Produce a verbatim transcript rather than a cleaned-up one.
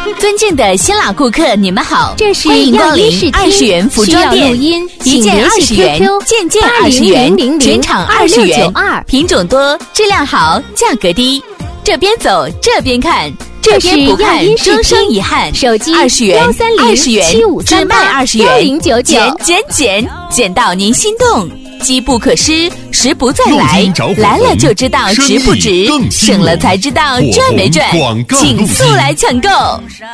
尊敬的新老顾客，你们好， 这是欢迎光临二十元服装店， 录音一件二十元，件件二十元，全场二十元，品种多，质量好，价格低。这边走，这边看，这边不看，终生遗憾。手机二十元，二十元，只卖二十元，零九九，减减减，减到您心动。机不可失，时不再来，来了就知道值不值，省了才知道赚没赚，请速来抢购。